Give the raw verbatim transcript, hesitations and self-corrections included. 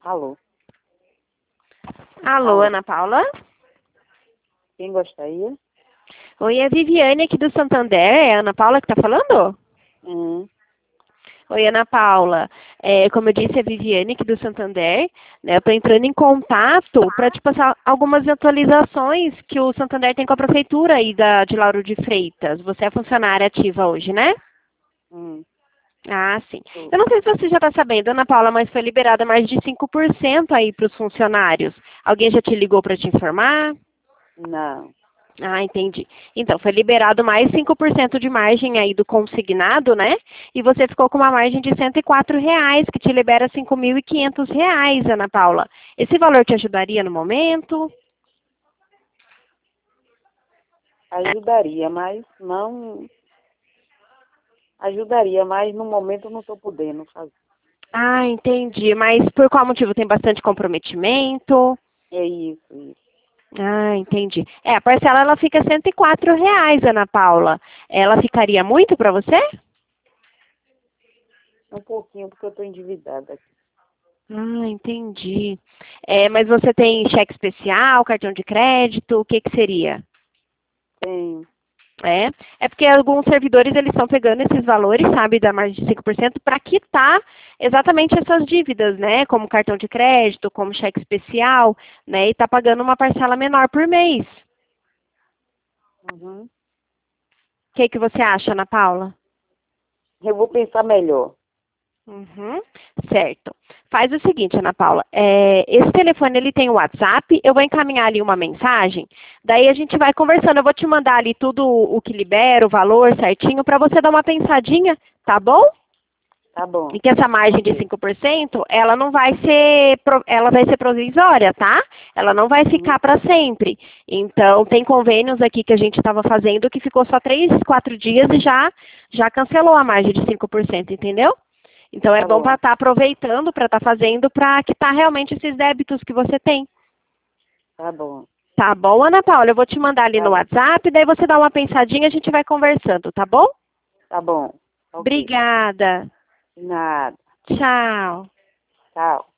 Alô? Alô, Alô? Ana Paula? Quem gostaria? Oi, é a Viviane aqui do Santander. É a Ana Paula que está falando? Hum, Oi, Ana Paula. É, como eu disse, é a Viviane aqui do Santander. Né? Eu estou entrando em contato para te passar algumas atualizações que o Santander tem com a prefeitura aí da, de Lauro de Freitas. Você é funcionária ativa hoje, né? hum, Ah, sim. tô. Eu não sei se você já está sabendo, Ana Paula, mas foi liberada mais de cinco por cento aí para os funcionários. Alguém já te ligou para te informar? Não. Ah, entendi. Então, foi liberado mais cinco por cento de margem aí do consignado, né? E você ficou com uma margem de cento e quatro reais, que te libera cinco mil e quinhentos reais, Ana Paula. Esse valor te ajudaria no momento? Ajudaria, mas não. Ajudaria, mas no momento eu não estou podendo fazer. Ah, entendi. Mas por qual motivo? Tem bastante comprometimento? É isso, isso. Ah, entendi. É, a parcela ela fica cento e quatro reais, Ana Paula. Ela ficaria muito para você? Um pouquinho, porque eu estou endividada aqui. Ah, entendi. É, mas você tem cheque especial, cartão de crédito, o que que seria? Tenho. É, é porque alguns servidores eles estão pegando esses valores, sabe, da margem de cinco por cento para quitar exatamente essas dívidas, né, como cartão de crédito, como cheque especial, né, e está pagando uma parcela menor por mês. Uhum. O que que você acha, Ana Paula? Eu vou pensar melhor. Uhum, certo. Faz o seguinte, Ana Paula, é, esse telefone ele tem o WhatsApp, eu vou encaminhar ali uma mensagem, daí a gente vai conversando, eu vou te mandar ali tudo o que libera, o valor certinho, para você dar uma pensadinha, tá bom? Tá bom. E que essa margem de Ok. cinco por cento, ela não vai ser, pro- ela vai ser provisória, tá? Ela não vai Uhum. ficar para sempre. Então, tem convênios aqui que a gente estava fazendo que ficou só três, quatro dias e já, já cancelou a margem de cinco por cento, entendeu? Então, é Tá bom para bom. estar aproveitando, para estar fazendo, para quitar realmente esses débitos que você tem. Tá bom. Tá bom, Ana Paula? Eu vou te mandar ali Tá, no WhatsApp, daí você dá uma pensadinha e a gente vai conversando, tá bom? tá bom. Ok. Obrigada. Nada. Tchau. Tchau.